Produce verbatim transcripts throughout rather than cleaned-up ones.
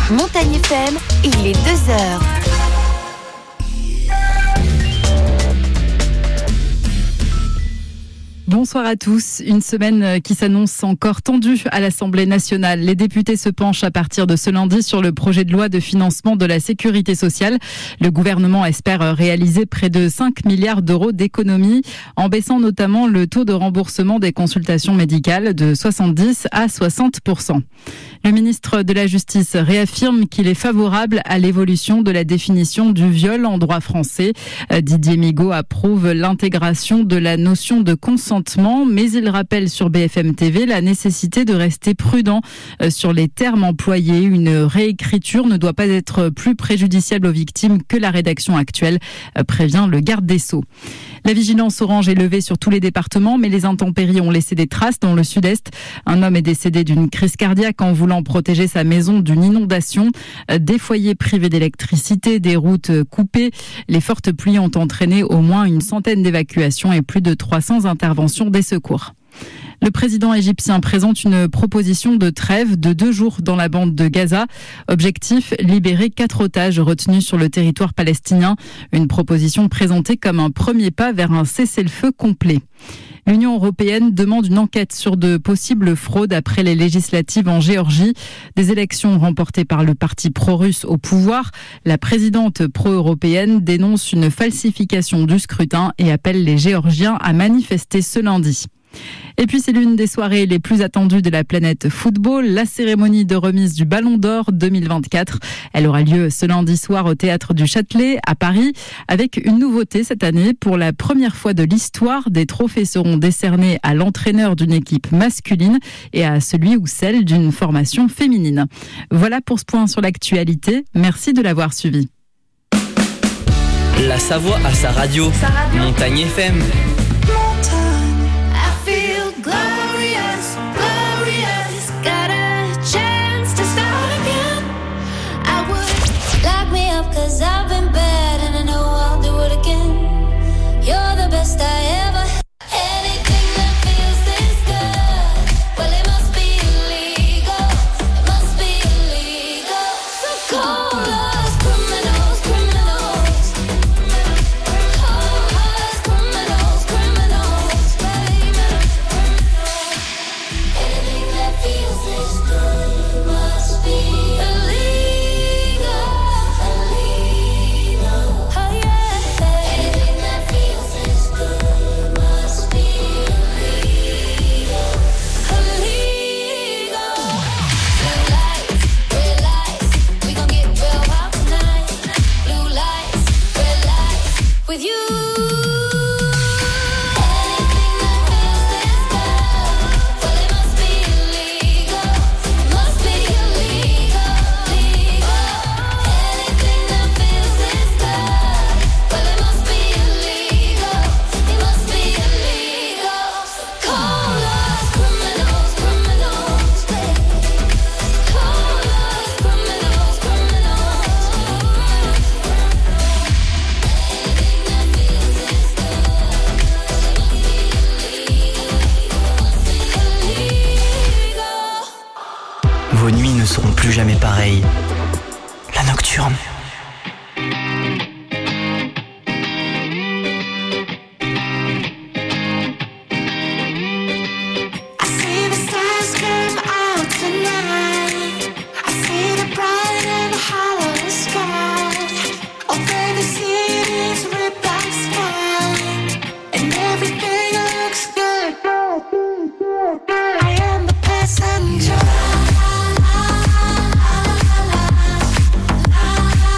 Montagne F M, il est deux heures. Bonsoir à tous. Une semaine qui s'annonce encore tendue à l'Assemblée nationale. Les députés se penchent à partir de ce lundi sur le projet de loi de financement de la sécurité sociale. Le gouvernement espère réaliser près de cinq milliards d'euros d'économies, en baissant notamment le taux de remboursement des consultations médicales de soixante-dix à soixante pour cent. Le ministre de la Justice réaffirme qu'il est favorable à l'évolution de la définition du viol en droit français. Didier Migaud approuve l'intégration de la notion de consentement, mais il rappelle sur B F M T V la nécessité de rester prudent sur les termes employés. Une réécriture ne doit pas être plus préjudiciable aux victimes que la rédaction actuelle, prévient le garde des Sceaux. La vigilance orange est levée sur tous les départements, mais les intempéries ont laissé des traces dans le sud-est. Un homme est décédé d'une crise cardiaque en voulant protéger sa maison d'une inondation. Des foyers privés d'électricité, des routes coupées. Les fortes pluies ont entraîné au moins une centaine d'évacuations et plus de trois cents interventions des secours. Le président égyptien présente une proposition de trêve de deux jours dans la bande de Gaza. Objectif, libérer quatre otages retenus sur le territoire palestinien. Une proposition présentée comme un premier pas vers un cessez-le-feu complet. L'Union européenne demande une enquête sur de possibles fraudes après les législatives en Géorgie. Des élections remportées par le parti pro-russe au pouvoir. La présidente pro-européenne dénonce une falsification du scrutin et appelle les Géorgiens à manifester ce lundi. Et puis c'est l'une des soirées les plus attendues de la planète football, la cérémonie de remise du Ballon d'Or deux mille vingt-quatre. Elle aura lieu ce lundi soir au Théâtre du Châtelet à Paris, avec une nouveauté cette année. Pour la première fois de l'histoire, des trophées seront décernés à l'entraîneur d'une équipe masculine et à celui ou celle d'une formation féminine. Voilà pour ce point sur l'actualité. Merci de l'avoir suivi. La Savoie a sa radio, sa radio. Montagne F M. Cause I've been bad and I know I'll do it again. You're the best I ever had. Anything that feels this good, well it must be illegal. It must be illegal. So call us criminals, criminals. Call us criminals, criminals, baby. Anything that feels this good must be illegal. Vos nuits ne seront plus jamais pareilles. La nocturne. Passenger.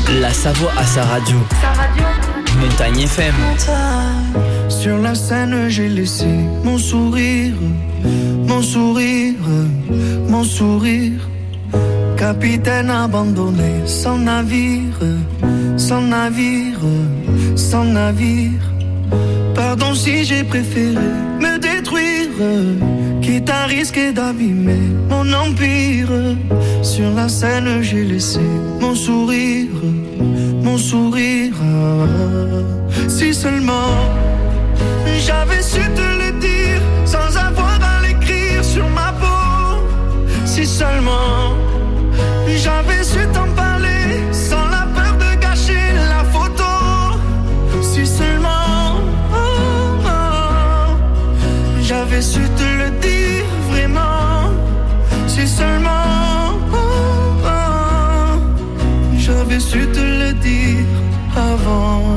La Savoie a sa radio. Sa radio. Montagne F M. Sur la scène, j'ai laissé mon sourire, mon sourire, mon sourire. Capitaine abandonné, sans navire, sans navire, sans navire. Pardon si j'ai préféré me détruire, quitte à risquer d'abîmer mon empire. Sur la scène, j'ai laissé mon sourire, mon sourire. Si seulement j'avais su te le dire sans avoir à l'écrire sur ma peau. Si seulement j'avais su t'en parler sans la peur de gâcher la photo. Si seulement oh, oh, j'avais su te le dire vraiment. Si seulement oh, oh, j'avais su te le dire avant.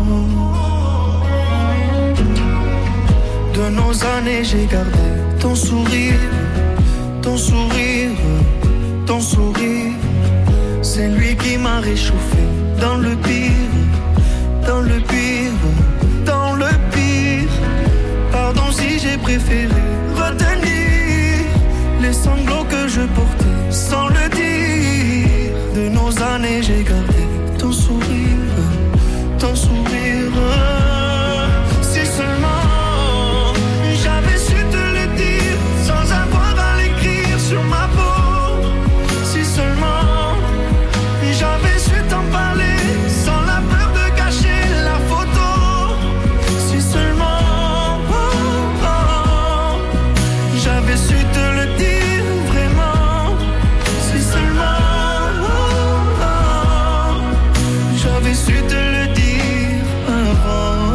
De nos années j'ai gardé ton sourire, ton sourire, ton sourire. C'est lui qui m'a réchauffé dans le pire, dans le pire, dans le pire. Pardon si j'ai préféré retenir les sanglots que je portais sans le dire. De nos années j'ai gardé ton sourire, ton sourire. Si seulement j'avais su te le dire sans avoir à l'écrire sur ma peau. Si seulement j'avais su t'en parler sans la peur de gâcher la photo. Si seulement oh, oh, j'avais su te le dire vraiment. Si seulement oh, oh, j'avais su te le dire avant.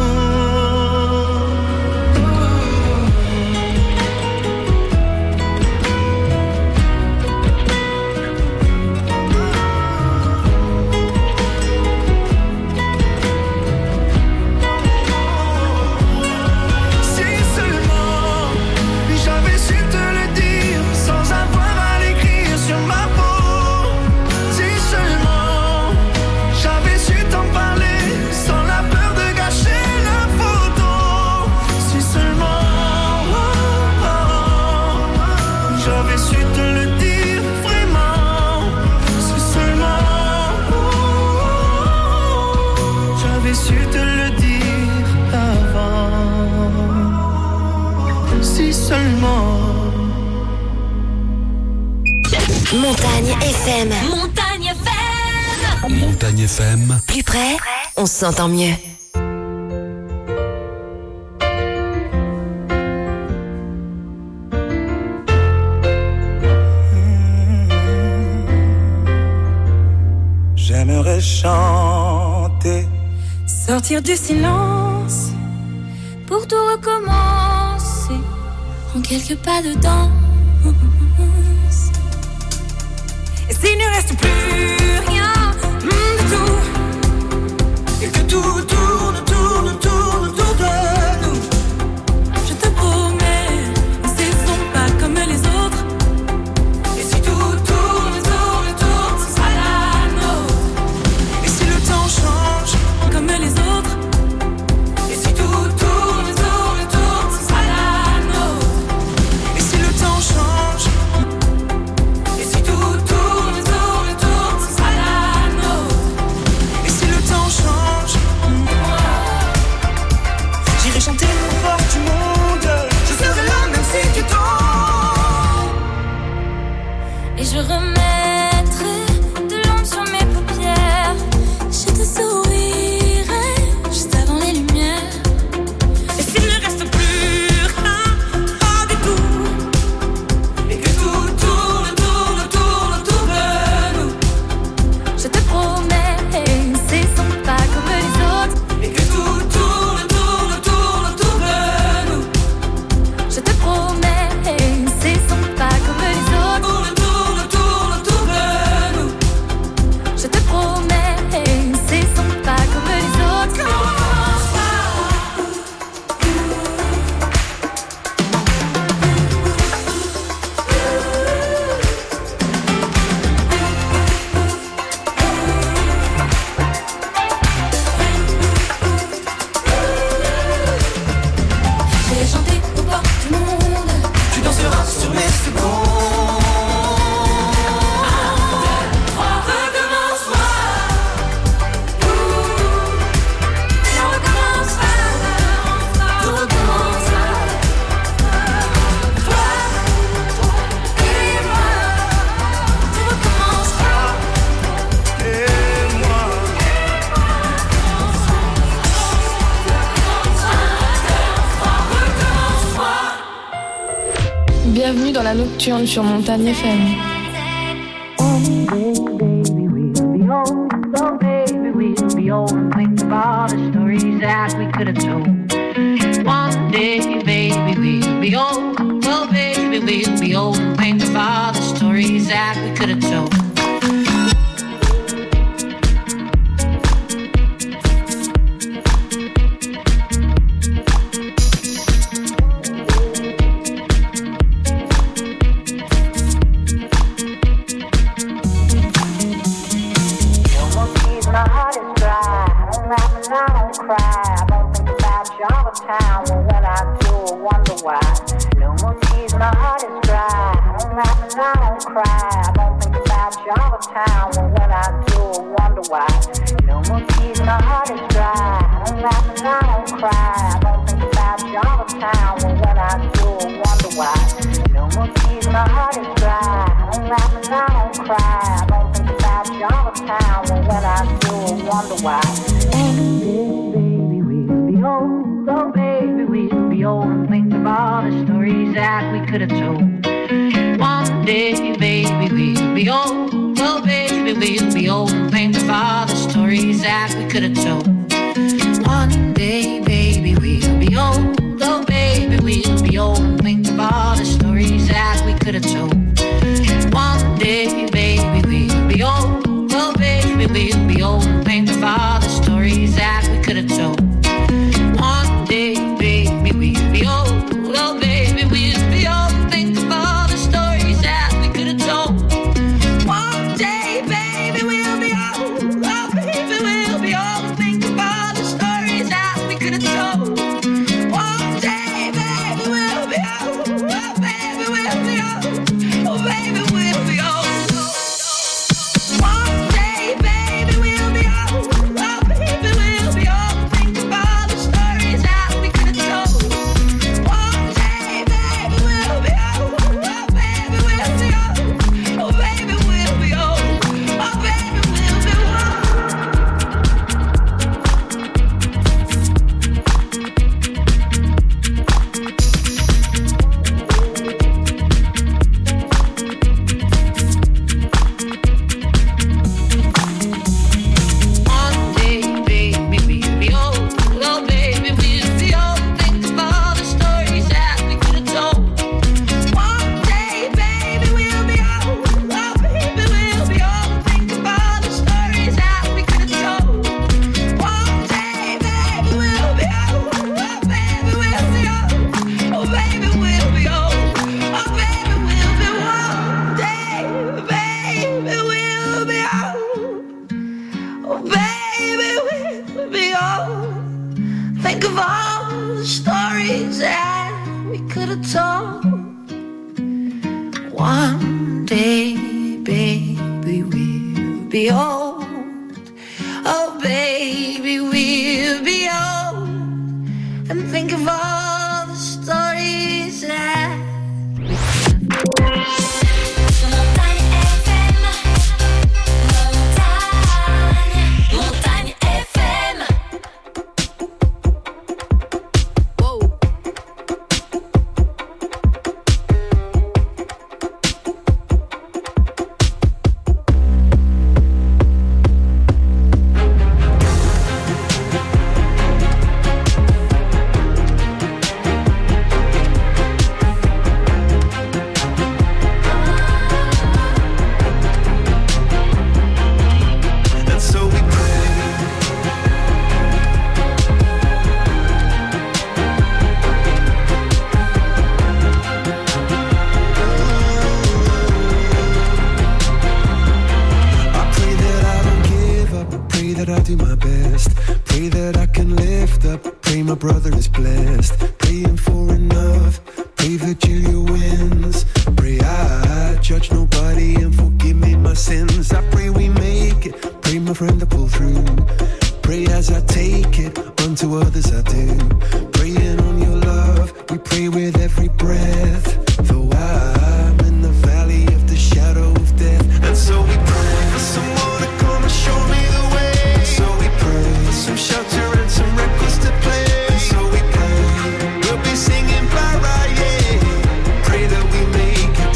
Montagne F M. Montagne F M. Montagne F M. Plus près, on s'entend mieux. J'aimerais chanter, sortir du silence pour tout recommencer en quelques pas de danse. Et s'il ne reste plus rien mm, de tout, et que tout tourne, tourne, tourne autour de nous, je te promets, ne cessons pas comme les autres. Et si tout tourne, tourne, tourne, ce sera la nôtre. Et si le temps change comme les autres, et si tout tourne, tourne, tourne, ce sera la nôtre. Et si le temps change, et si tout tourne, tourne, tourne, ce sera la nôtre. la nocturne sur Montagne F M. One day, baby, we'll be old. Oh, baby, we'll be old and think of all the stories that we could have told. One day, baby, we'll be old. Oh, baby, we'll be old and think of all the stories that we could have told. Time when I do, I wonder why. No more tears, my heart is dry. I don't laugh and I don't cry. I don't think about you all the time when I do, I wonder why. No more tears, my heart is dry. I don't laugh and I don't cry. I don't think about you all the time when I do, I wonder why. No more tears, my heart is dry. I don't laugh and I don't cry. I don't think about you all the time when I do, I wonder why. Baby, we'll be old. Oh, baby, we'll be old and think of all the stories that we could have told. One day, baby, we'll be old. Oh, baby, we'll be old and think of all the stories that we could have told. One day, baby, we'll be old. Oh, baby, we'll be old and think of all the stories that we could have told. One day, baby, we'll be old. Oh, baby, we'll be old and think of all the stories that we could have told. One day, baby, we'll be old. Oh, baby, we'll be old. Think of all the stories that we could have told. One day, baby, we'll be old. Oh, baby, we'll be old. Think of all the stories that we could have told. One day, baby, we'll be old. Oh, baby, we'll be old. Oh, baby, we'll be old. One day, baby, we'll be old. Oh, baby, we'll be old. Think of all the stories that we could have told. One day, baby, we'll be old. Oh, baby, we'll be old. Oh, baby, we'll be old. Oh, baby, we'll be One day, baby, we'll be old. Oh, baby, we'll be old. Think of all the stories that we could have told. One day, baby, we'll be old. Oh, baby, we'll be old. Think of all the stories that we could have told. One day, baby, we'll be old. Oh, baby, we'll be old. Oh, baby, we'll be old. Oh, baby, we'll be one day, baby, we'll be old. Oh, baby, we'll be old. Think of all the stories that we could have told. One day, baby, we'll be old. Oh, baby, we'll be old. And think of all the stories that Montagne F M. Montagne. Montagne F M. And so we pray. I pray that I don't give up. Pray that I do my best. Pray that I can lift up. Pray my brother is blessed. Praying for enough. Pray Virgilia wins. Pray I judge nobody and forgive me my sins. I pray we make it. Pray my friend to pull through. Pray as I take it. Unto others I do. Praying on your love. We pray with every breath. Though I'm in the valley of the shadow of death. And so we pray for someone to come and show me the way. And so we pray for some shelter and some records to play. And so we pray we'll be singing bye, yeah. Pray that we make it.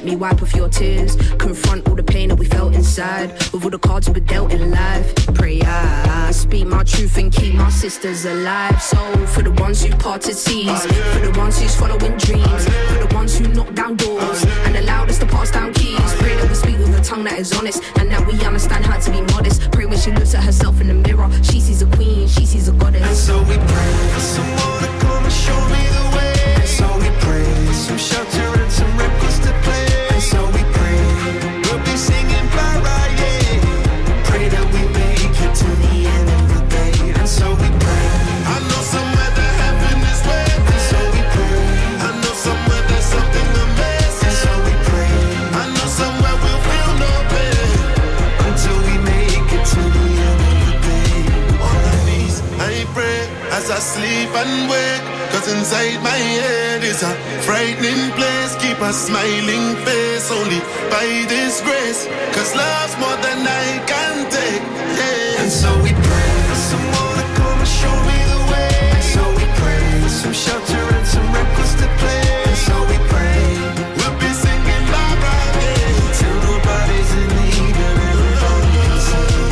let me wipe off your tears. Confront all the pain that we felt inside. With all the cards we were dealt in life. Pray I, I speak my truth and keep my sisters alive. So for the ones who parted seas, for the ones who's following dreams, for the ones who knock down doors and allowed us to pass down keys. Pray that we speak with a tongue that is honest and that we understand how to be modest. Pray when she looks at herself in the mirror, she sees a queen, she sees a goddess. And so we pray for someone to come and show me the way. And so we pray for some shelter and some records to play. And so we pray we'll be singing bye bye, yeah. Pray that we make it to the end of the day. And so we pray. I know somewhere that heaven is waiting. And so we pray. I know somewhere there's something amazing. And so we pray. I know somewhere we'll feel no pain until we make it to the end of the day. On my knees, I pray as I sleep and wake. Cause inside my head is a frightening place. Keep a smiling face only by this grace. Cause love's more than I can take, yeah. And so we pray for someone to come and show me the way. And so we pray for some shelter and some records to play. And so we pray we'll be singing bye bye, yeah, till nobody's in need and everybody can sing.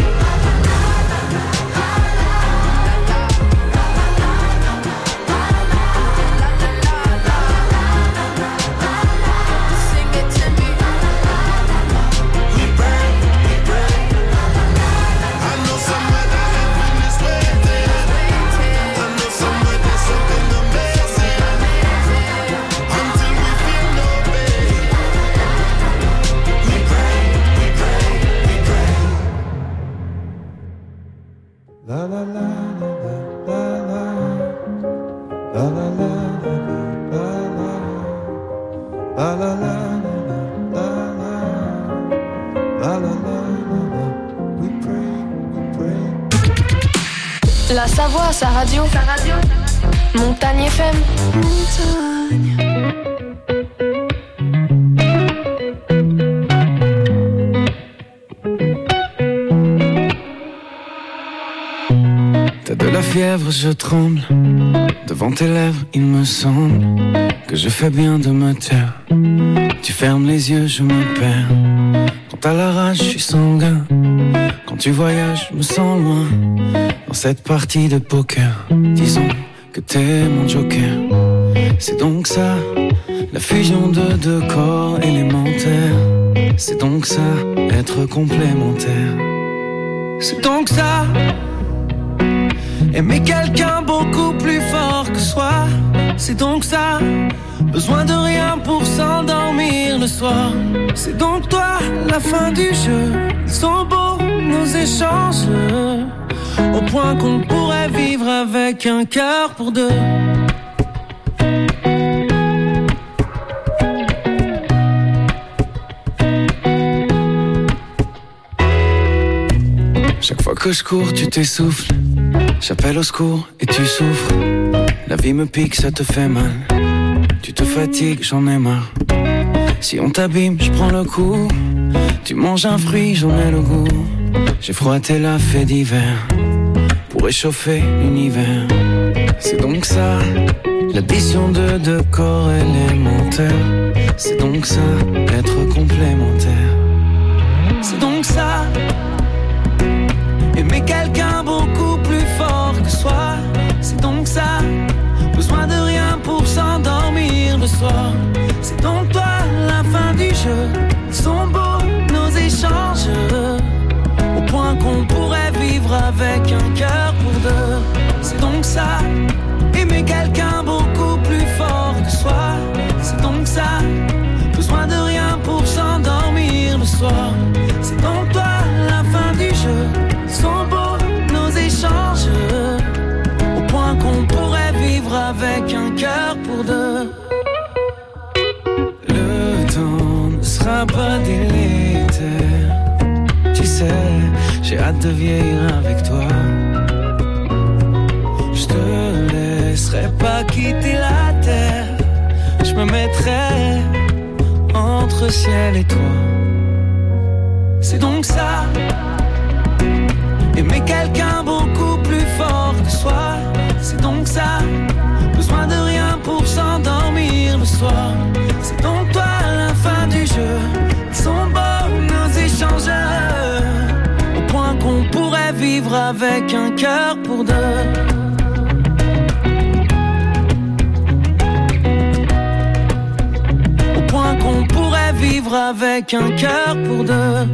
La Savoie, sa radio. Sa radio. Montagne F M. Montagne. T'as de la fièvre, je tremble. Devant tes lèvres, il me semble que je fais bien de me taire. Tu fermes les yeux, je me perds. Quand t'as la rage, je suis sanguin. Quand tu voyages, je me sens loin. Dans cette partie de poker, disons que t'es mon joker. C'est donc ça, la fusion de deux corps élémentaires. C'est donc ça, être complémentaire. C'est donc ça, aimer quelqu'un beaucoup plus fort que soi. C'est donc ça, besoin de rien pour s'endormir le soir. C'est donc toi, la fin du jeu. Ils sont beaux, nos échanges, au point qu'on pourrait vivre avec un cœur pour deux. Chaque fois que je cours, tu t'essouffles. J'appelle au secours et tu souffres. La vie me pique, ça te fait mal. Tu te fatigues, j'en ai marre. Si on t'abîme, je prends le coup. Tu manges un fruit, j'en ai le goût. J'ai froissé la fée d'hiver pour réchauffer l'univers. C'est donc ça, l'addition de deux corps élémentaires. C'est donc ça, être complémentaire. C'est donc ça, aimer quelqu'un beaucoup plus fort que soi. C'est donc ça, besoin de rien pour s'endormir le soir. C'est donc toi, la fin du jeu. Ils sont beaux, nos échanges, au point qu'on pourrait vivre avec un cœur pour deux. C'est donc ça, aimer quelqu'un beaucoup plus fort que soi. C'est donc ça, besoin de rien pour s'endormir le soir. C'est donc toi, la fin du jeu. Ils sont beaux, nos échanges, au point qu'on pourrait vivre avec un cœur pour deux. Le temps ne sera pas délétère. Tu sais, j'ai hâte de vieillir avec toi. Je te laisserai pas quitter la terre. Je me mettrai entre ciel et toi. C'est donc ça, aimer quelqu'un beaucoup plus fort que soi. c'est donc ça. Besoin de rien pour s'endormir le soir. C'est donc toi la fin du jeu. Ils sont beaux nos échangeurs, au point qu'on pourrait vivre avec un cœur pour deux. Au point qu'on pourrait vivre avec un cœur pour deux.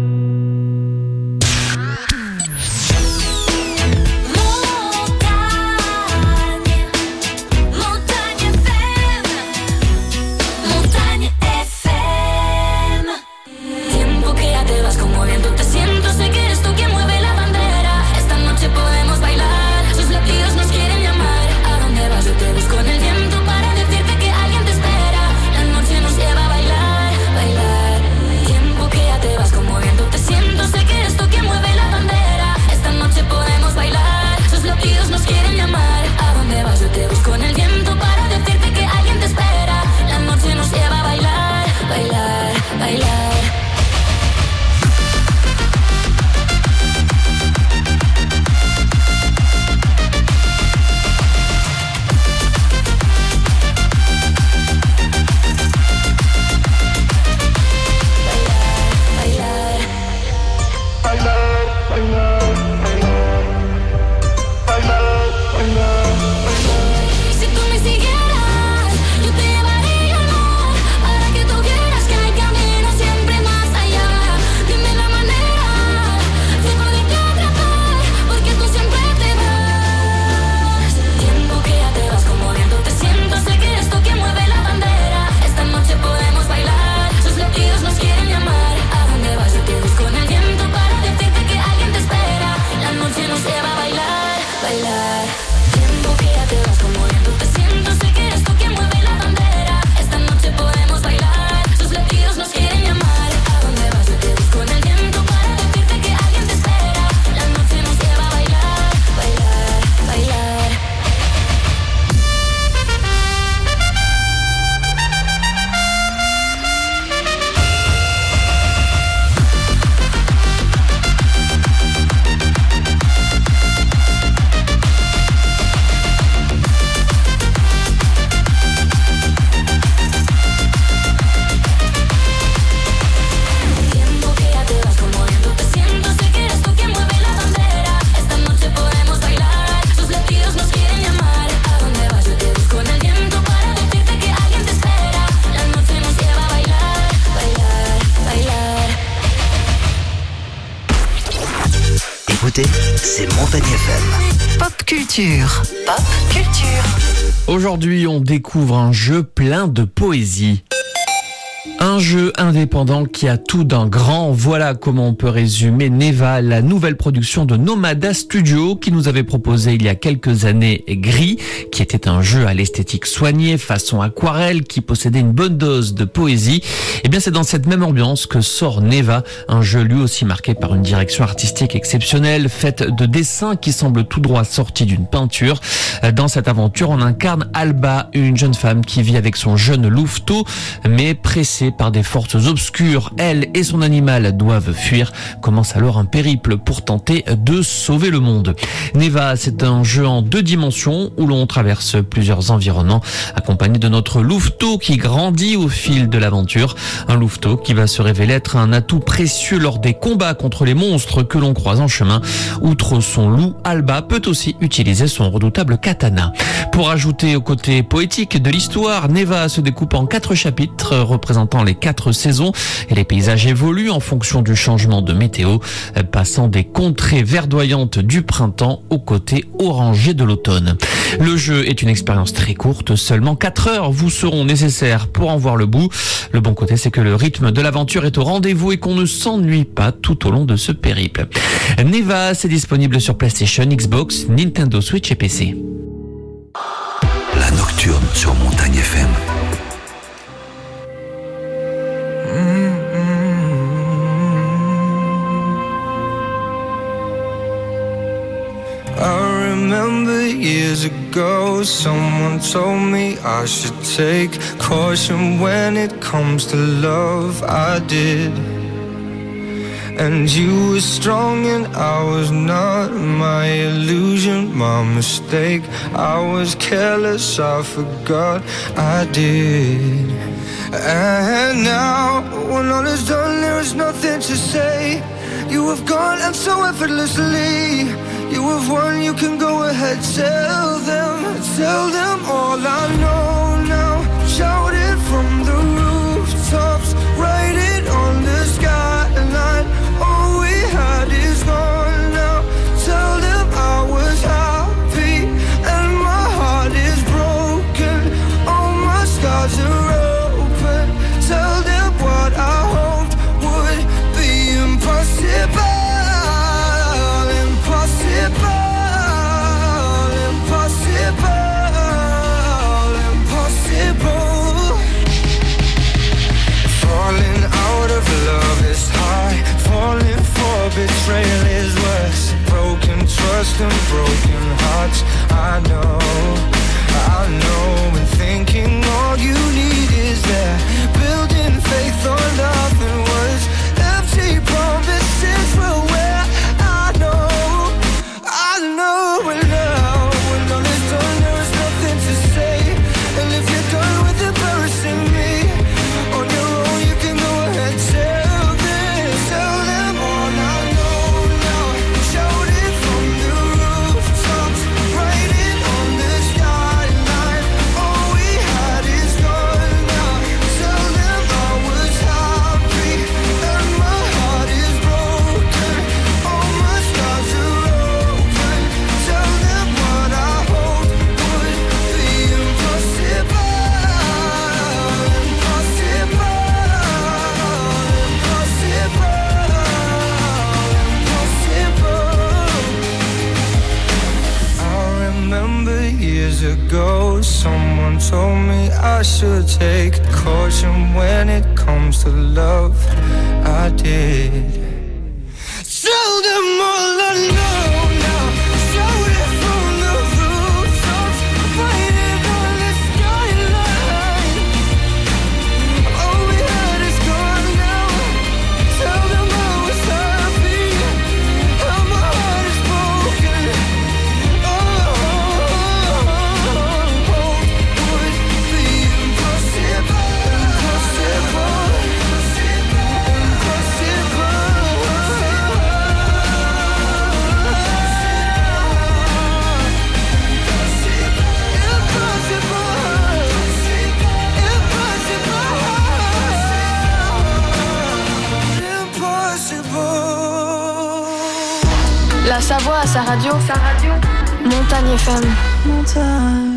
C'est Montagne F M. Pop culture. Pop culture. Aujourd'hui, on découvre un jeu plein de poésie. Un jeu indépendant qui a tout d'un grand. Voilà comment on peut résumer Neva, la nouvelle production de Nomada Studio qui nous avait proposé il y a quelques années Gris, qui était un jeu à l'esthétique soignée, façon aquarelle, qui possédait une bonne dose de poésie. Et bien c'est dans cette même ambiance que sort Neva, un jeu lui aussi marqué par une direction artistique exceptionnelle, faite de dessins qui semblent tout droit sortis d'une peinture. Dans cette aventure, on incarne Alba, une jeune femme qui vit avec son jeune louveteau, mais pressée par des forces obscures. Elle et son animal doivent fuir. Commence alors un périple pour tenter de sauver le monde. Neva, c'est un jeu en deux dimensions où l'on traverse plusieurs environnements accompagné de notre louveteau qui grandit au fil de l'aventure. Un louveteau qui va se révéler être un atout précieux lors des combats contre les monstres que l'on croise en chemin. Outre son loup, Alba peut aussi utiliser son redoutable katana. Pour ajouter au côté poétique de l'histoire, Neva se découpe en quatre chapitres représentant les quatre saisons et les paysages évoluent en fonction du changement de météo, passant des contrées verdoyantes du printemps aux côtés orangés de l'automne. Le jeu est une expérience très courte, seulement quatre heures vous seront nécessaires pour en voir le bout. Le bon côté, c'est que le rythme de l'aventure est au rendez-vous et qu'on ne s'ennuie pas tout au long de ce périple. Neva, c'est disponible sur PlayStation, Xbox, Nintendo Switch et P C. La Nocturne sur Montagne F M. I remember years ago, someone told me I should take caution when it comes to love. I did. And you were strong and I was not. My illusion, my mistake. I was careless, I forgot I did. And now, when all is done, there is nothing to say. You have gone and so effortlessly. You have won, you can go ahead, tell them, tell them all I know now. Shout it from the rooftops, write it on the skyline. All we had is gone now. Tell them I was happy and my heart is broken. All my scars are open. Tell them what I hoped would be impossible. Betrayal is worse. Broken trust and broken hearts. I know, I know. And thinking all you need is there. Building faith on nothing words. Empty promises will wear. I know, I know. And now, when all is done, there is nothing to say. And if you're done with embarrassing me on your own, you can go ahead, tell them, tell them all I know now. Shout it from the rooftops, write it on the skyline. All we had is gone now. Tell them I was happy and my heart is broken. All my scars are open. Tell them what I hoped would be impossible. Impossible. I remember years ago, someone told me I should take caution when it comes to love. I did. Tell them all I know now. Shout it from the rooftops, write it on the skyline. All we had is gone now. Tell them I was happy and my heart is broken. Oh, would be impossible. Impossible. La Savoie à sa radio, sa radio. Montagne F M. Montagne.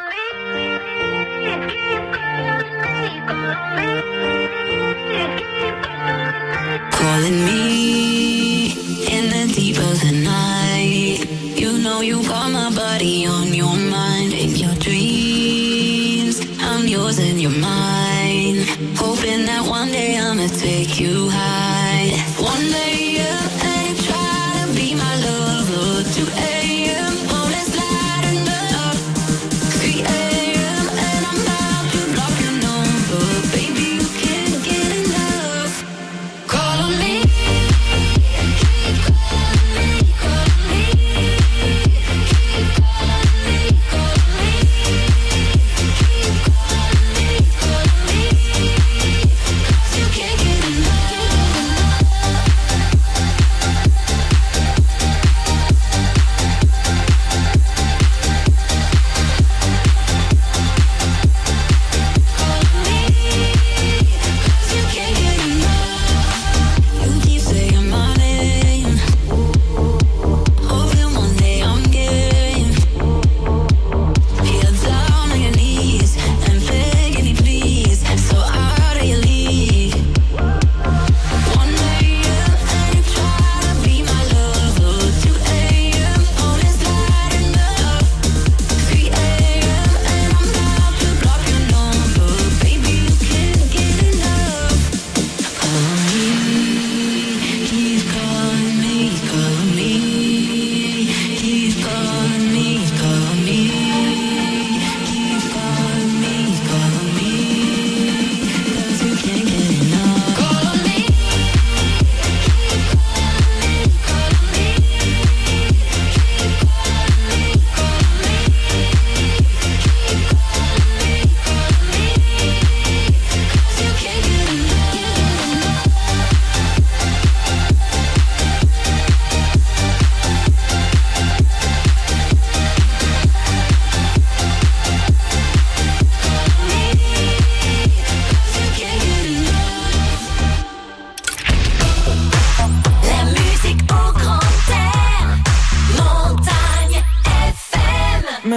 Calling me in the deep of the night. You know you got my body on your mind. In your dreams, I'm yours and you're mine. Hoping that one day I'ma take you high. One day up and try to be my lover. two a.m. oh let's lighten up. three a.m. and I'm about to block your number. Baby you can't get enough. Call on me. Keep calling me, calling me. Keep calling me, calling me. Keep calling me, calling me. 'Cause you can't get enough.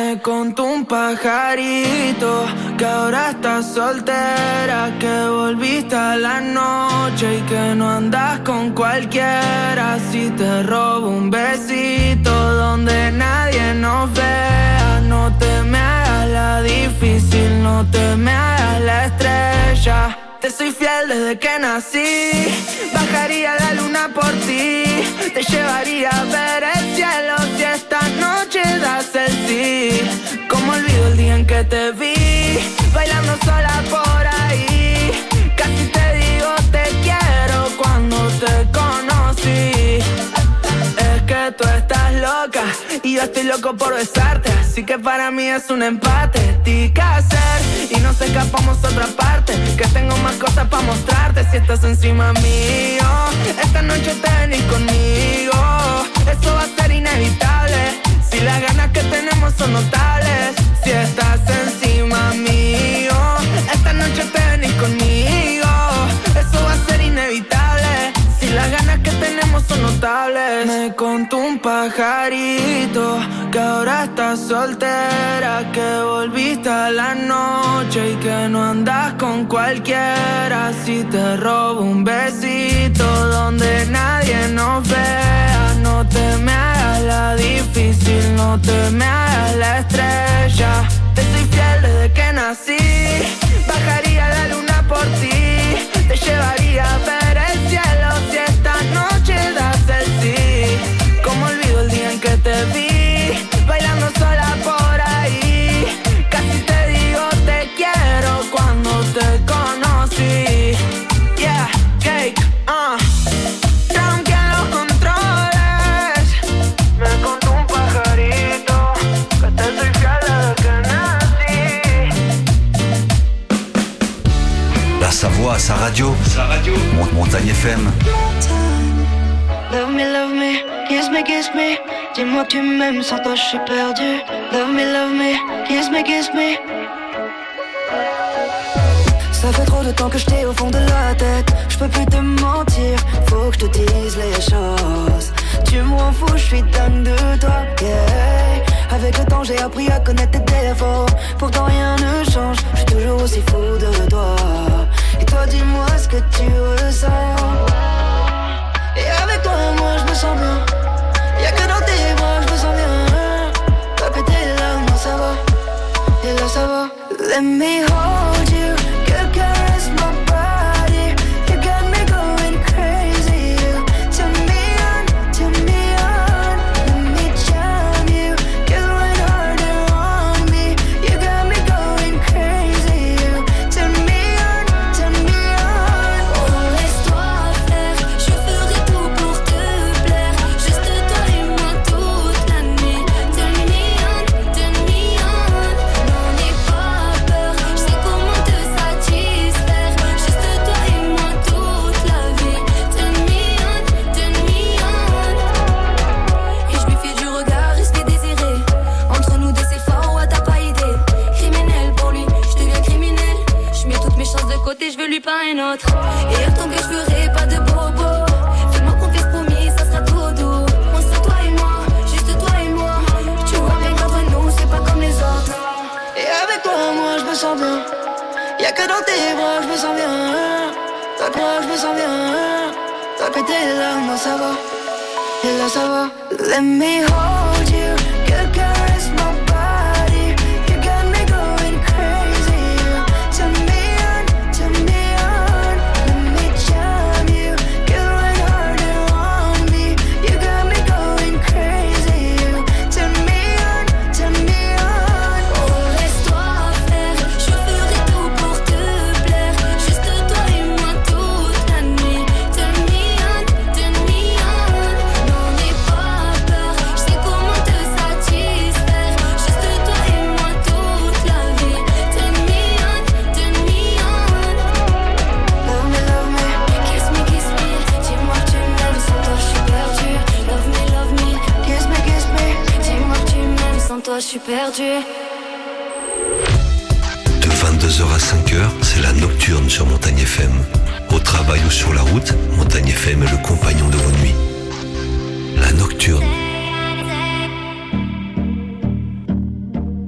Me contó un pajarito que ahora estás soltera, que volviste a la noche y que no andas con cualquiera. Si te robo un besito donde nadie nos vea, no te me hagas la difícil, no te me hagas la estrella. Te soy fiel desde que nací, bajaría la luna por ti, te llevaría a ver el cielo si esta noche das el sí. Como olvido el día en que te vi, bailando sola por ahí, casi te digo te quiero cuando te conocí. Es que tú estás loca y yo estoy loco por besarte, así que para mí es un empate. Ti que hacer y nos escapamos a otra parte, que tengo más cosas para mostrarte si estás encima mío. Esta noche te venís conmigo, eso va a ser inevitable. Si las ganas que tenemos son notables, si estás encima mío. Esta noche te venís conmigo, eso va a ser inevitable. Si las ganas que tenemos son notables. Me contó un pajarito que ahora estás soltera, que volviste a la noche y que no andas con cualquiera. Si te robo un besito donde nadie nos vea, no te me hagas la difícil, no te me hagas la estrella. Te soy fiel desde que nací, bajaría la luna por ti, te llevaría a ver el cielo si esta noche das el sí. Como olvido el día en que te vi, bailando sola por ahí, casi te digo te quiero cuando te conocí. Yeah, cake, uh. Tranquen los controles. Me contó un pajarito que te soy fiel desde que nací. La Savoie à sa radio, sa radio. Mont- Montagne F M. Love me, love me, kiss me, kiss me. Dis-moi que tu m'aimes, sans toi je suis perdu. Love me, love me, kiss me, kiss me. Ça fait trop de temps que je t'ai au fond de la tête. Je peux plus te mentir, faut que je te dise les choses. Tu m'en fous, je suis dingue de toi, yeah. Avec le temps j'ai appris à connaître tes défauts. Pourtant rien ne change, je suis toujours aussi fou de toi. Et toi dis-moi ce que tu ressens. Et avec toi moi je me sens bien. Y'a que dans tes bras je me sens bien. T'as pété là, moi ça va. Et là ça va. Let me hold you, girl, caress my body. You got me going crazy. You turn me on, turn me on. Let me charm you, girl, right harder on me. You got me going crazy. You turn me on, turn me on. Oh laisse-toi faire, je ferai tout pour te plaire. Juste toi et moi toute la nuit. Turn me on, turn me on. N'en aie pas peur, je sais comment te satisfaire. Juste toi et moi toute la vie. Turn me on, turn me on. Et je lui fais du regard, rester désiré. Entre nous deux c'est fort, ouais t'as pas idée. Criminel pour lui, je deviens criminel. Je mets toutes mes chances de côté, je veux lui pas un autre. Et hier ton que je ferai pas de bobo. Fais-moi confiance promis, ça sera tout doux. On sera toi et moi, juste toi et moi. Tu vois bien qu'entre nous c'est pas comme les autres. Et avec toi moi je me sens bien. Y'a que dans tes bras je me sens bien. T'as quoi je me sens bien. T'as pété là, moi ça va. Et là ça va. Let me hold you, girl, caress my body. You got me going crazy. You turn me on, turn me on. Let me charm you, girl, right harder on me. You got me going crazy. You turn me on, turn me on. Oh laisse-toi faire, je ferai tout pour te plaire. Juste toi et moi toute la nuit. Turn me on, turn me on. N'en aie pas peur, je sais comment te satisfaire. Juste toi et moi toute la vie. Turn me on, turn me on. Love me, love me. Kiss me, kiss me, dis-moi que tu m'aimes, sans toi je suis perdu. Love me, love me, Kiss me, kiss me. dis-moi que tu m'aimes, sans toi je suis perdu. De vingt-deux heures à cinq heures, c'est la nocturne sur Montagne F M. Au travail ou sur la route, Montagne F M est le compagnon de vos nuits. La nocturne.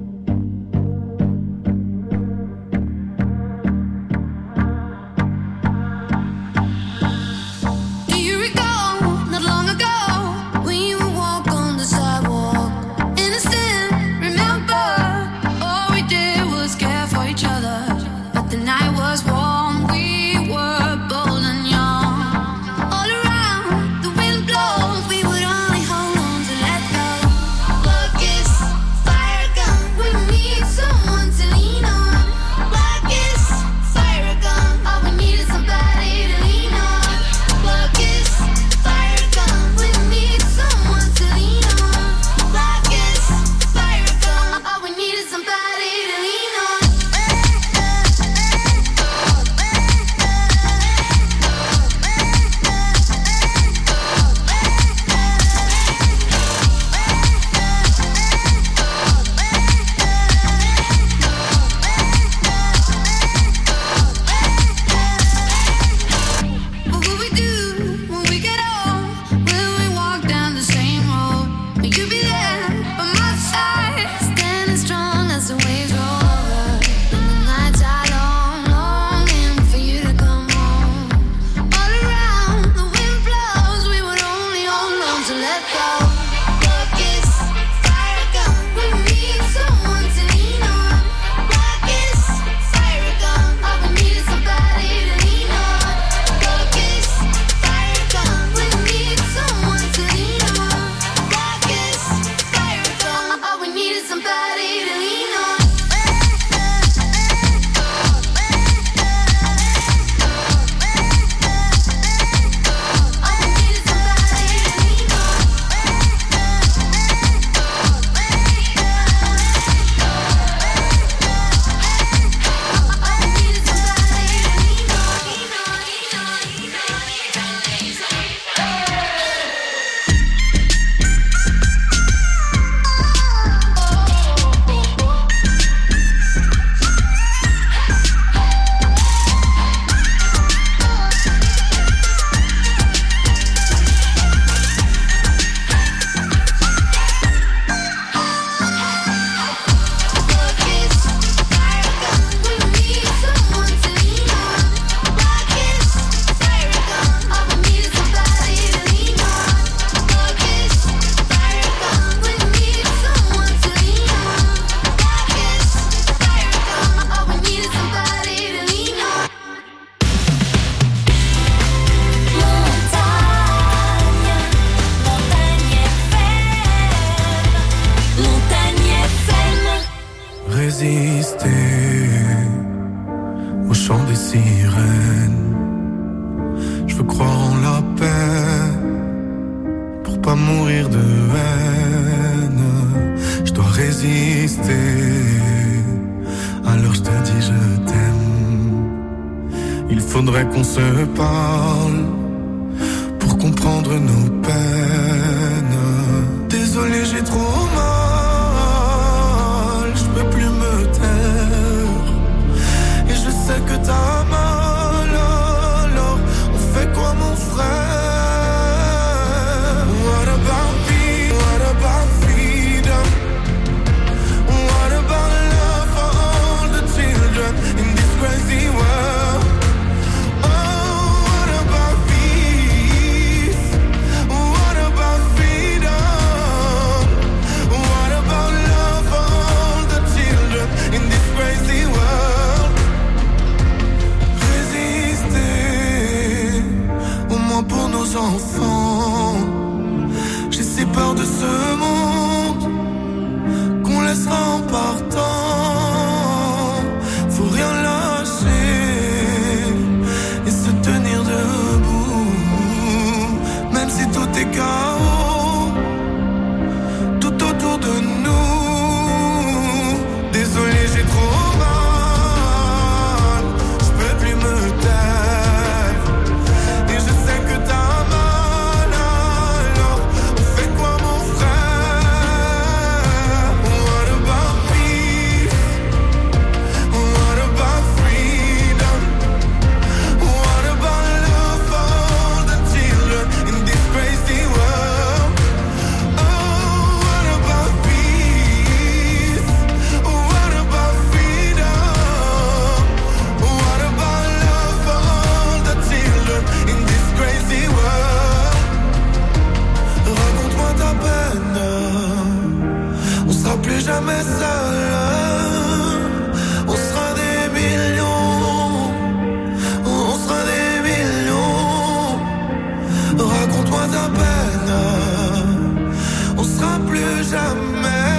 paix, pour pas mourir de haine. Je dois résister, alors je te dis je t'aime. Il faudrait qu'on se parle pour comprendre nos peines. Désolé, j'ai trop mal, je peux plus me taire. Et je sais que t'as mal, alors on fait quoi mon frère? What about me? What about freedom? What about love for all the children in this crazy world? Oh, what about peace? What about freedom? What about love for all the children in this crazy world? Résister, au moins pour nos enfants. J'ai si peur de ce monde qu'on laissera en partant. Faut rien lâcher et se tenir debout, même si tout est chaos tout autour de nous. Désolé, j'ai trop mal, je peux plus me taire. Et je sais que t'as mal, alors on fait quoi mon frère? What about peace? What about freedom? What about love for all the children in this crazy world? Oh, what about peace? What about freedom? What about love for all the children in this crazy world? Raconte-moi ta peine, on sera plus jamais seul. On sera des millions, on sera des millions. Raconte-moi ta peine, on sera plus jamais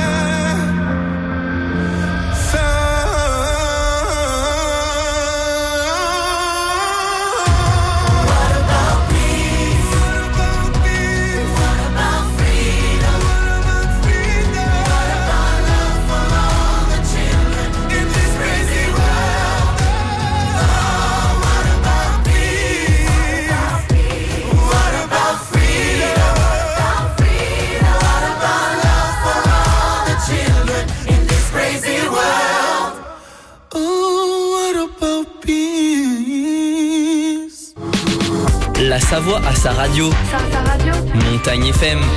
What about peace? What about peace? What about freedom? What about freedom? What about love for all the children in this crazy world? Oh, what about peace? What about freedom? What about love for all the children in this crazy world? Oh, what about peace? La Savoie a sa radio. Sa, sa radio. Montagne F M.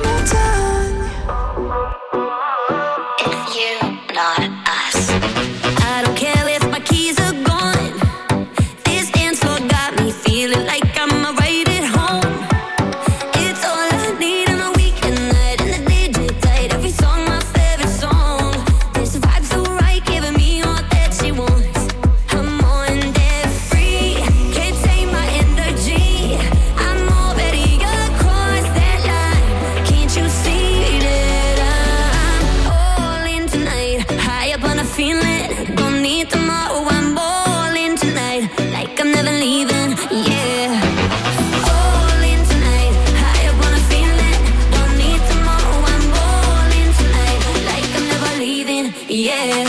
You, not us. I don't care if my keys are gone. This dance floor got me feeling like I'm right at home. It's all I need on a weekend night, and the D J played every song, my favorite song. This vibe so right, giving me all that she wants. I'm on that free, can't take my energy. I'm already across that line. Can't you see that I'm all in tonight? High up on a feeling, don't need tomorrow. I'm all in tonight, like I'm never leaving. Yeah. All in tonight, high up on a feeling, don't need tomorrow. I'm all in tonight, like I'm never leaving. Yeah.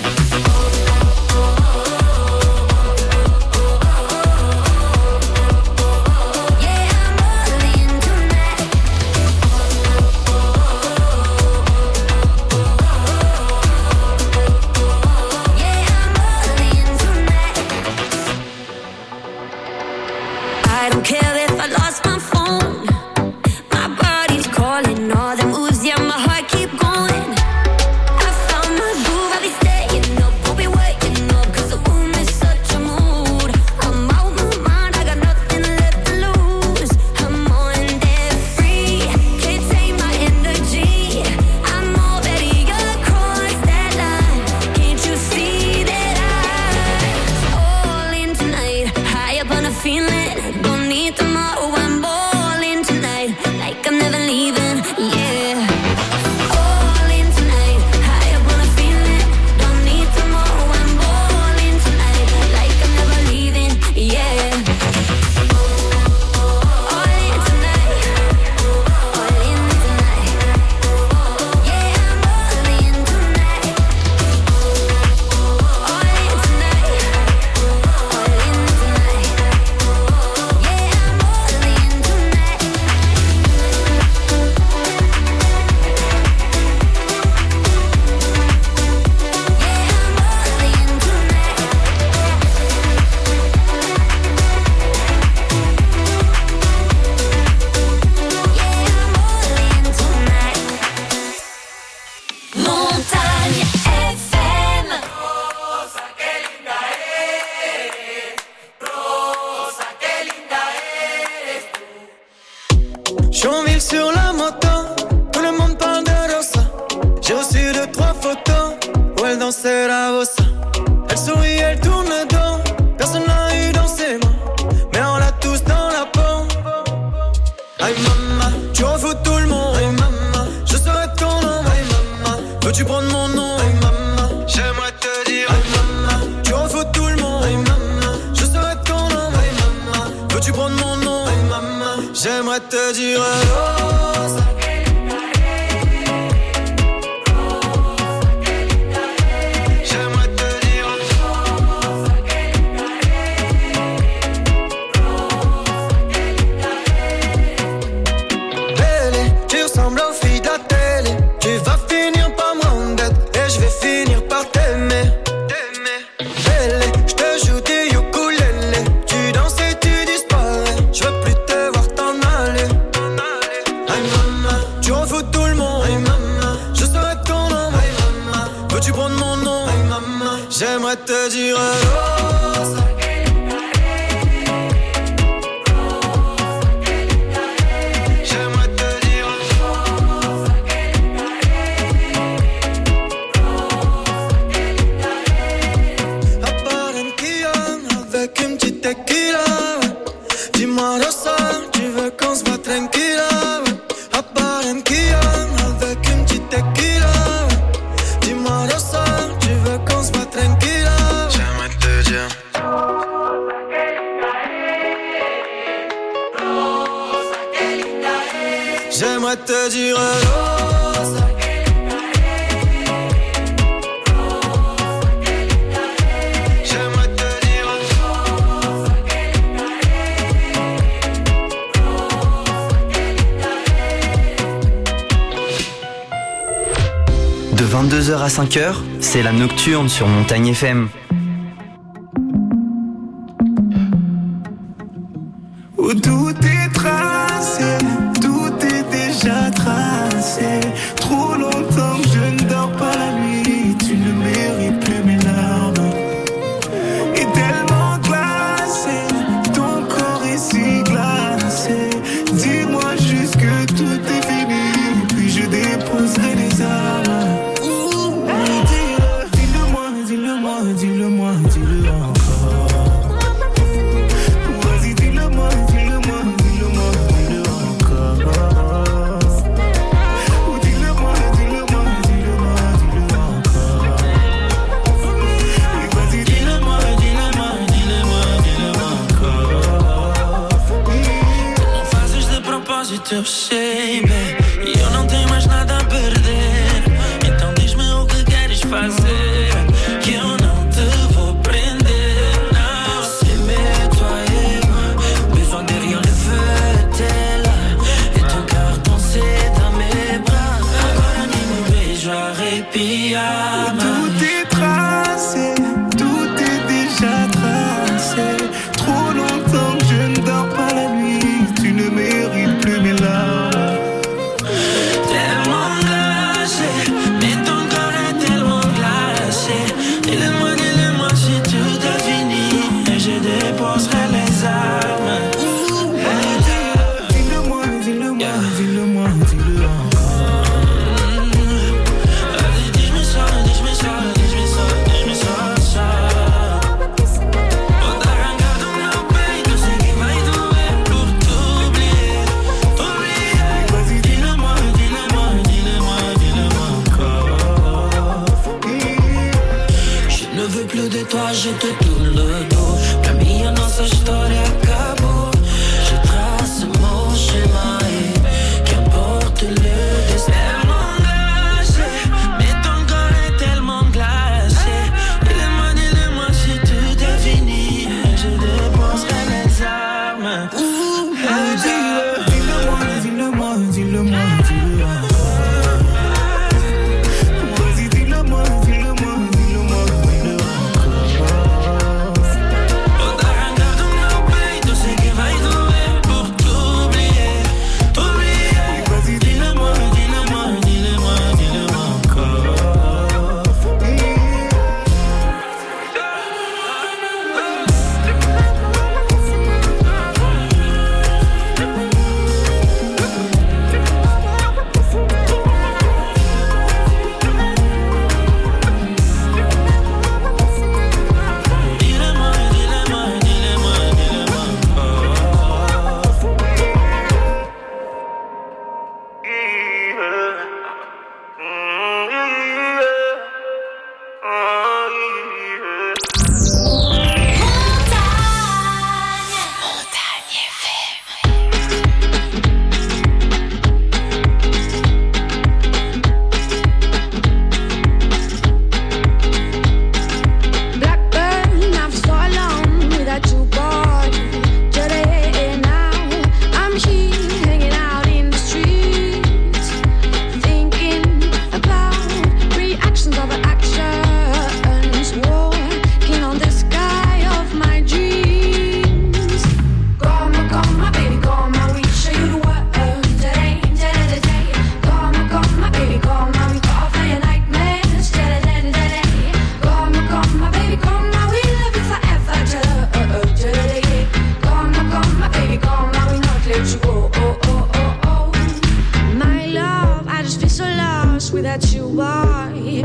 Yeah, I'm all in tonight. Yeah, I'm all in tonight. I don't care if I lost my phone. My body's calling all the moves, yeah, my heart keep going. I found my groove, I'll be staying up, won't be waking up, 'cause the room is such a mood. I'm out my mind, I got nothing left to lose. I'm on that free, can't take my energy. I'm already across that line. Can't you see that I'm all in tonight? High up on a feeling, don't need the J'suis en ville sur la moto, tout le monde parle de Rosa. J'ai reçu deux, trois photos où elle dansait la bossa. Elle sourit, elle tourne le dos, personne l'a eu dans ses mains, mais on l'a tous dans la peau. Aïe maman, tu en fous tout le monde. Aïe maman, je serai ton nom. Aïe maman, veux-tu prendre mon nom? Aïe maman, j'aimerais te dire. Aïe maman, tu en fous tout le monde. Aïe maman, je serai ton nom. Aïe maman, veux-tu prendre mon nom? Aïe maman, j'aimerais te dire. Rosa. J'aimerais te dire Rosa. J'aimerais te dire Rosa. À Barranquilla, avec une petite tequila. Dis-moi Rosa, tu veux qu'on se voit tranquilla. À Barranquilla, avec une petite tequila. Dis-moi Rosa, tu veux qu'on se voit tranquilla. J'aimerais te dire J'aimerais te dire Rosa. J'aimerais te dire De vingt-deux heures à cinq heures, c'est la nocturne sur Montagne F M. Où tout est tracé, tout est déjà tracé. Trop longtemps que je ne dors pas la nuit, tu ne mérites plus mes larmes. Et tellement glacé, ton corps est si glacé. Dis-moi juste que tout est fini, puis je déposerai les armes. Dis-le-moi, dis-le-moi, dis-le-moi, dis-le encore. Vas-y, dis-le-moi, dis-le-moi, dis-le-moi, dis-le encore. Dis-le-moi, dis-le-moi, dis-le-moi, dis-le encore. Vas-y, dis-le-moi, dis-le-moi, dis-le-moi, dis-le encore. Não fazes de propósito, eu sei, bem. E eu não tenho mais nada a perder. Então diz-me o que queres fazer, que eu não te vou prender. Não, c'est mais toi et moi, besoin de rien le feu, t'es là. Et ton cœur dansait dans mes bras. Agora nem me beijo arrepia. Tout est tracé, tout est déjà tracé. Trop longtemps que je ne dors pas la nuit, tu ne mérites plus mes larmes. Tellement glacé, mais ton corps est tellement glacé. let you go. Oh, oh, oh, oh. My love, I just feel so lost without you, boy.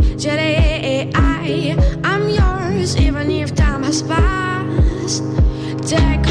Jedi, I'm yours, even if time has passed. Take